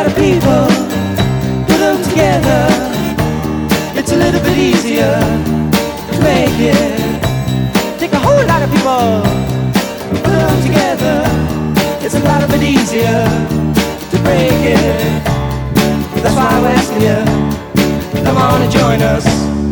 lot of people, put them together, it's a little bit easier to make it. Take a whole lot of people, put them together, it's a lot of bit easier to break it. That's why I'm asking you, come on and join us.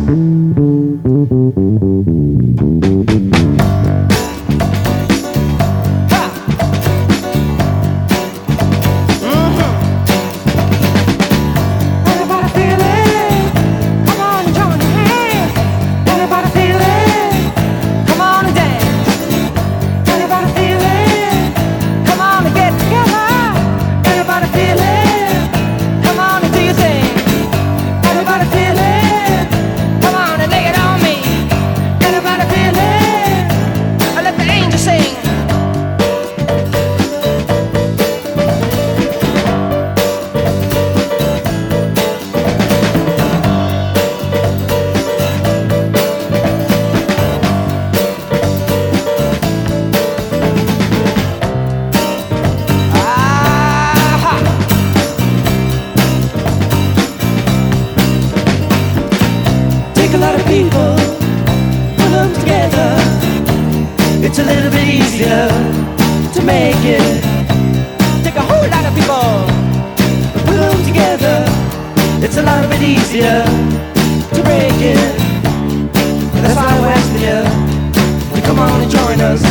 A lot of people, put them together, it's a little bit easier to make it. Take a whole lot of people, put them together, it's a lot bit easier to break it. That's why I'm asking you to come on and join us.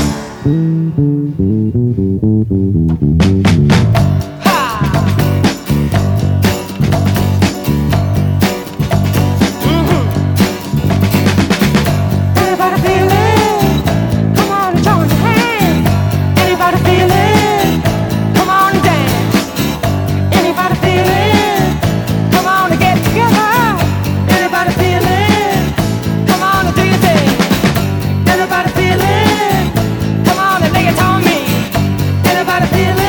Feel